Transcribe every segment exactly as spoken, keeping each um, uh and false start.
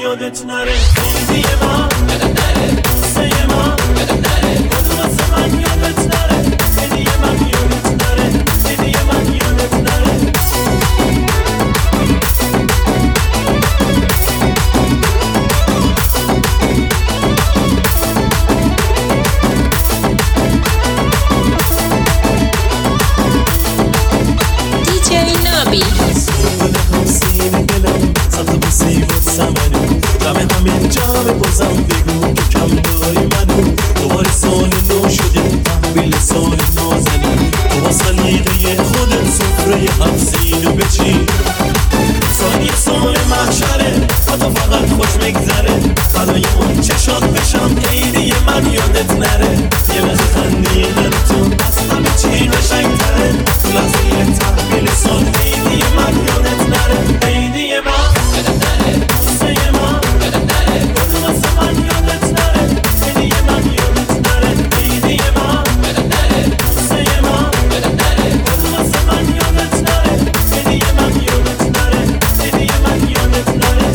یادت نره عیدی ما یادت نره قصه ما یادت نره خود واسه من یادت نره عیدی من یادت نره عیدی من یادت نره جمع همین جمع بازم بگو که کم داری منو دوباره سال نو شده تحویل سال نازنی تو با سلیقه خودت سفره هفزینو بچین سالی سال محشره و تو فقط خوش مگذره فدای اون چشات بشم عیدی من یادت نره یه لحظه خندیدن تو از همه چی قشنگ‌تره تو لحظه تحویل سال عیدی من یادت نره عیدی من یادت نره قصه ما یادت نره خود واسه من یادت نره عیدی من یادت نره عیدی ما یادت نره قصه ما یادت نره خود واسه من یادت نره عیدی من یادت نره عیدی من یادت نره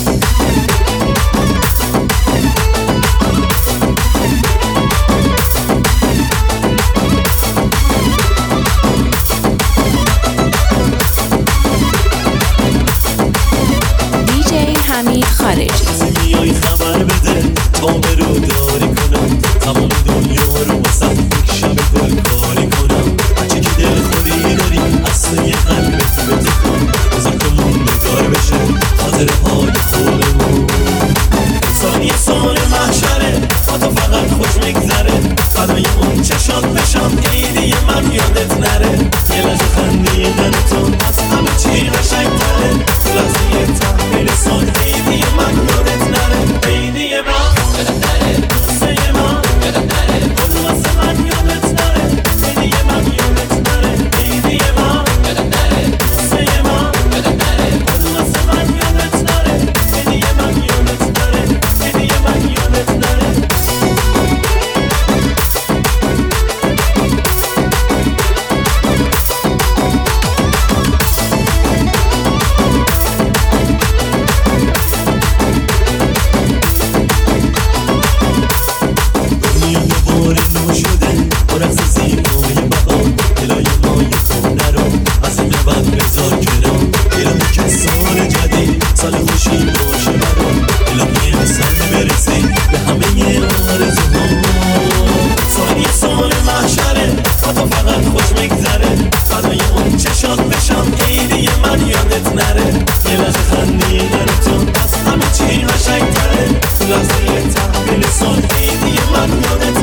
حمید خارجی میای خبر بده تا برو داری کنم تمام دنیا رو واسه یک شب گل کاری کنم بچه که دل خوری داری اصلا یه قلبت بده کن بذار که موندگار بشه خاطره های خودمون سالی سال محشره با تو فقط خوش مگذره فدای اون چشات بشم عیدی من یادت نره یه لحظه خندیدن تو از همه چی قشنگ‌تره تو لحظه تحویل سال عیدی من یادت نره عیدی ما یادت نره قصه ما یادت نره خود واسه من یادت نره عیدی من یادت نره عیدی ما یادت نره قصه ما یادت نره خود واسه من یادت نره عیدی من یادت نره عیدی من یادت نره سال خوشی باشه برام الهی حسن برسی به همه آرزوها سالی سال محشره با تو فقط خوش مگذره فدای اون چشات بشم عیدی من یادت نره یه لحظه خندیدن تو از همه چی قشنگ‌تره تو لحظه تحویل سال عیدی من یادت